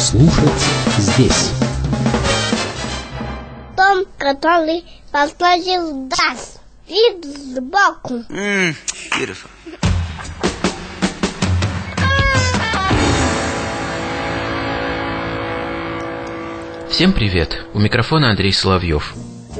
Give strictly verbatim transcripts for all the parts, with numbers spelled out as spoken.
послушать здесь. Том, который подложил даст вид сбоку. Mm, beautiful. Всем привет! У микрофона Андрей Соловьев.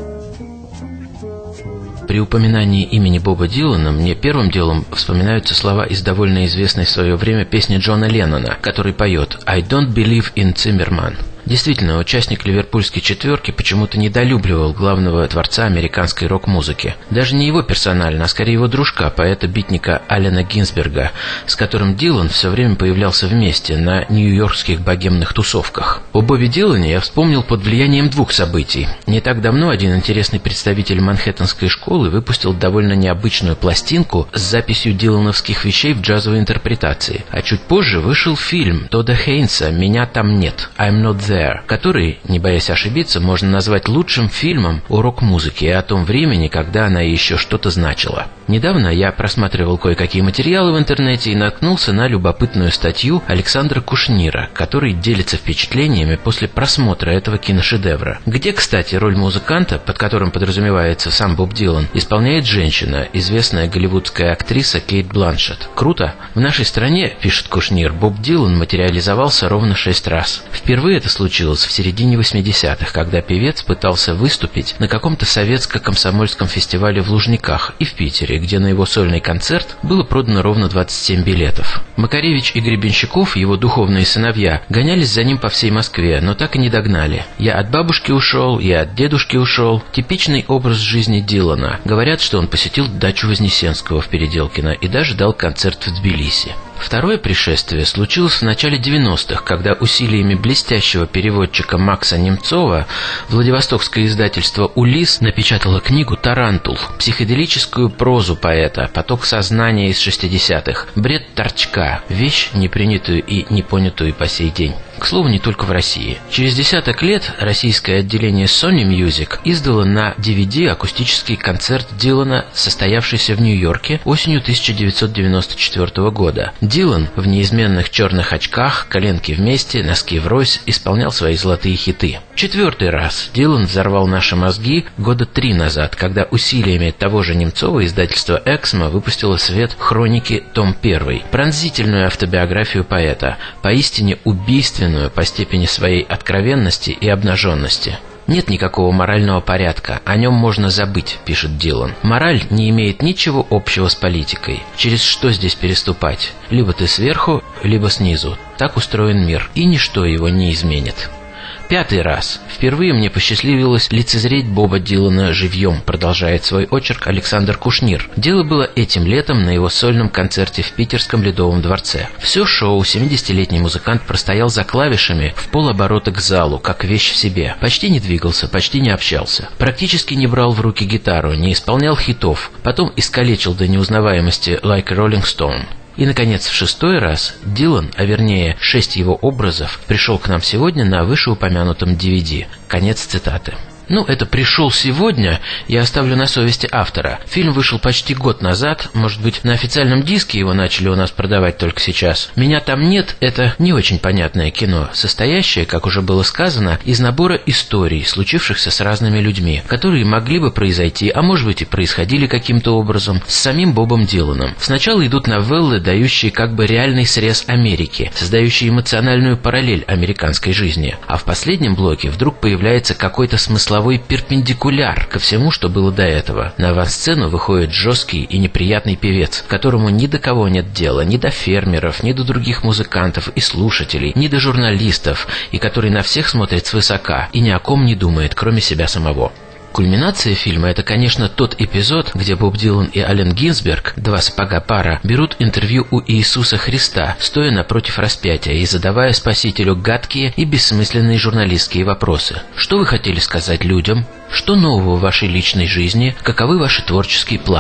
При упоминании имени Боба Дилана мне первым делом вспоминаются слова из довольно известной в свое время песни Джона Леннона, который поет «I don't believe in Zimmerman». Действительно, участник ливерпульской четверки почему-то недолюбливал главного творца американской рок-музыки. Даже не его персонально, а скорее его дружка, поэта-битника Аллена Гинзберга, с которым Дилан все время появлялся вместе на нью-йоркских богемных тусовках. О Бобе Дилане я вспомнил под влиянием двух событий. Не так давно один интересный представитель манхэттенской школы выпустил довольно необычную пластинку с записью дилановских вещей в джазовой интерпретации. А чуть позже вышел фильм Тодда Хейнса «Меня там нет» «I'm not there», который, не боясь ошибиться, можно назвать лучшим фильмом о рок-музыке и о том времени, когда она еще что-то значила. Недавно я просматривал кое-какие материалы в интернете и наткнулся на любопытную статью Александра Кушнира, который делится впечатлениями после просмотра этого киношедевра, где, кстати, роль музыканта, под которым подразумевается сам Боб Дилан, исполняет женщина, известная голливудская актриса Кейт Бланшетт. Круто? В нашей стране, пишет Кушнир, Боб Дилан материализовался ровно шесть раз. Впервые это случилось случилось в середине восьмидесятых, когда певец пытался выступить на каком-то советско-комсомольском фестивале в Лужниках и в Питере, где на его сольный концерт было продано ровно двадцать семь билетов. Макаревич и Гребенщиков, его духовные сыновья, гонялись за ним по всей Москве, но так и не догнали. «Я от бабушки ушел, я от дедушки ушел» – типичный образ жизни Дилана. Говорят, что он посетил дачу Вознесенского в Переделкино и даже дал концерт в Тбилиси. Второе пришествие случилось в начале девяностых, когда усилиями блестящего переводчика Макса Немцова владивостокское издательство «Улисс» напечатало книгу «Тарантул», психоделическую прозу поэта, поток сознания из шестидесятых, бред торчка, вещь, не принятую и не понятую по сей день. К слову, не только в России. Через десяток лет российское отделение Sony Music издало на ди ви ди акустический концерт Дилана, состоявшийся в Нью-Йорке осенью тысяча девятьсот девяносто четвёртого года. Дилан в неизменных черных очках, коленки вместе, носки врозь, исполнял свои золотые хиты. Четвертый раз Дилан взорвал наши мозги года три назад, когда усилиями того же Немцова издательство «Эксмо» выпустило в свет «Хроники. Том первый», пронзительную автобиографию поэта, поистине убийственную по степени своей откровенности и обнаженности. «Нет никакого морального порядка, о нем можно забыть», — пишет Дилан. «Мораль не имеет ничего общего с политикой. Через что здесь переступать? Либо ты сверху, либо снизу. Так устроен мир, и ничто его не изменит». Пятый раз. Впервые мне посчастливилось лицезреть Боба Дилана живьем, продолжает свой очерк Александр Кушнир. Дело было этим летом на его сольном концерте в Питерском Ледовом дворце. Все шоу семидесятилетний музыкант простоял за клавишами в полоборота к залу, как вещь в себе. Почти не двигался, почти не общался. Практически не брал в руки гитару, не исполнял хитов. Потом искалечил до неузнаваемости «Like a Rolling Stone». И, наконец, в шестой раз Дилан, а вернее шесть его образов, пришел к нам сегодня на вышеупомянутом ди ви ди. Конец цитаты. Ну, это «пришел сегодня» я оставлю на совести автора. Фильм вышел почти год назад, может быть, на официальном диске его начали у нас продавать только сейчас. «Меня там нет» — это не очень понятное кино, состоящее, как уже было сказано, из набора историй, случившихся с разными людьми, которые могли бы произойти, а может быть и происходили каким-то образом, с самим Бобом Диланом. Сначала идут новеллы, дающие как бы реальный срез Америки, создающие эмоциональную параллель американской жизни. А в последнем блоке вдруг появляется какой-то смысловой перпендикуляр ко всему, что было до этого. На авансцену выходит жесткий и неприятный певец, которому ни до кого нет дела, ни до фермеров, ни до других музыкантов и слушателей, ни до журналистов, и который на всех смотрит свысока и ни о ком не думает, кроме себя самого. Кульминация фильма – это, конечно, тот эпизод, где Боб Дилан и Аллен Гинзберг, два сапога пара, берут интервью у Иисуса Христа, стоя напротив распятия и задавая Спасителю гадкие и бессмысленные журналистские вопросы. Что вы хотели сказать людям? Что нового в вашей личной жизни? Каковы ваши творческие планы?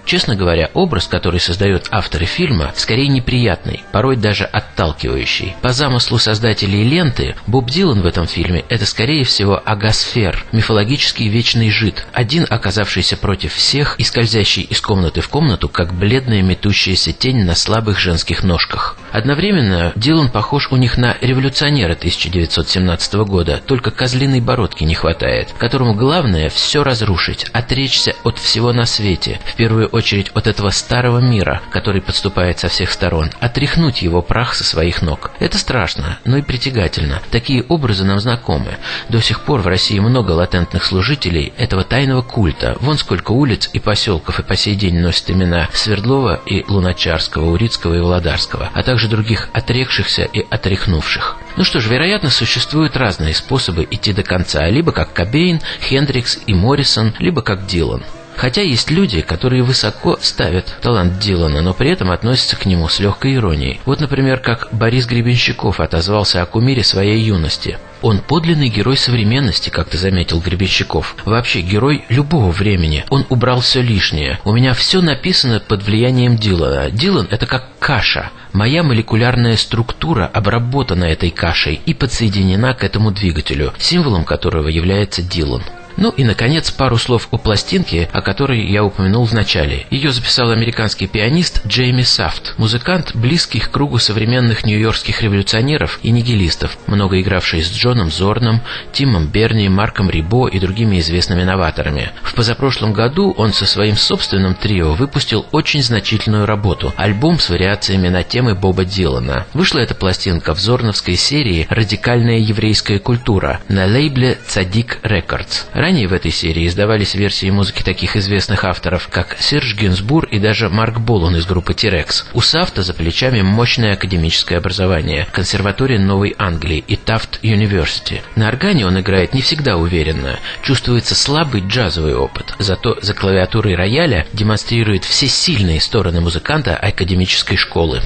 Честно говоря, образ, который создают авторы фильма, скорее неприятный, порой даже отталкивающий. По замыслу создателей ленты, Боб Дилан в этом фильме – это, скорее всего, агасфер, мифологический вечный жид, один оказавшийся против всех и скользящий из комнаты в комнату, как бледная метущаяся тень на слабых женских ножках. Одновременно Дилан похож у них на революционера тысяча девятьсот семнадцатого года, только козлиной бородки не хватает, которому главное все разрушить, отречься от всего на свете, в первую очередь от этого старого мира, который подступает со всех сторон, отряхнуть его прах со своих ног. Это страшно, но и притягательно. Такие образы нам знакомы. До сих пор в России много латентных служителей этого тайного культа. Вон сколько улиц и поселков и по сей день носят имена Свердлова и Луначарского, Урицкого и Володарского, а также других отрекшихся и отряхнувших. Ну что ж, вероятно, существуют разные способы идти до конца, либо как Кобейн, Хендрикс и Моррисон, либо как Дилан. Хотя есть люди, которые высоко ставят талант Дилана, но при этом относятся к нему с легкой иронией. Вот, например, как Борис Гребенщиков отозвался о кумире своей юности. «Он подлинный герой современности», как-то заметил Гребенщиков. «Вообще, герой любого времени. Он убрал все лишнее. У меня все написано под влиянием Дилана. Дилан — это как каша. Моя молекулярная структура обработана этой кашей и подсоединена к этому двигателю, символом которого является Дилан». Ну и, наконец, пару слов о пластинке, о которой я упомянул в начале. Ее записал американский пианист Джейми Сафт, музыкант, близкий к кругу современных нью-йоркских революционеров и нигилистов, много игравший с Джоном Зорном, Тимом Берни, Марком Рибо и другими известными новаторами. В позапрошлом году он со своим собственным трио выпустил очень значительную работу – альбом с вариациями на темы Боба Дилана. Вышла эта пластинка в зорновской серии «Радикальная еврейская культура» на лейбле Цадик Рекордс. Ранее в этой серии издавались версии музыки таких известных авторов, как Серж Гинзбур и даже Марк Болан из группы T-Rex. У Сафта за плечами мощное академическое образование, консерватория Новой Англии и Тафт University. На органе он играет не всегда уверенно, чувствуется слабый джазовый опыт, зато за клавиатурой рояля демонстрирует все сильные стороны музыканта академической школы.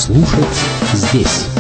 Слушать здесь.